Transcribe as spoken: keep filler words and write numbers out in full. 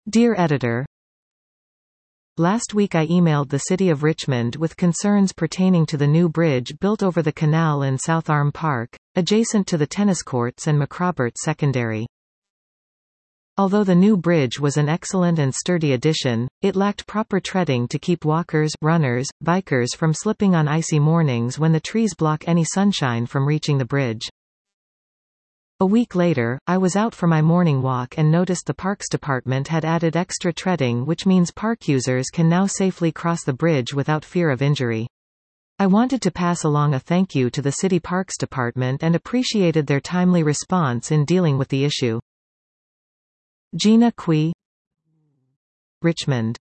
Dear Editor, last week I emailed the City of Richmond with concerns pertaining to the new bridge built over the canal in South Arm Park, adjacent to the tennis courts and McRobert Secondary. Although the new bridge was an excellent and sturdy addition, it lacked proper treading to keep walkers, runners, bikers from slipping on icy mornings when the trees block any sunshine from reaching the bridge. A week later, I was out for my morning walk and noticed the Parks Department had added extra treading, which means park users can now safely cross the bridge without fear of injury. I wanted to pass along a thank you to the City Parks Department and appreciated their timely response in dealing with the issue. Gina Cui, Richmond.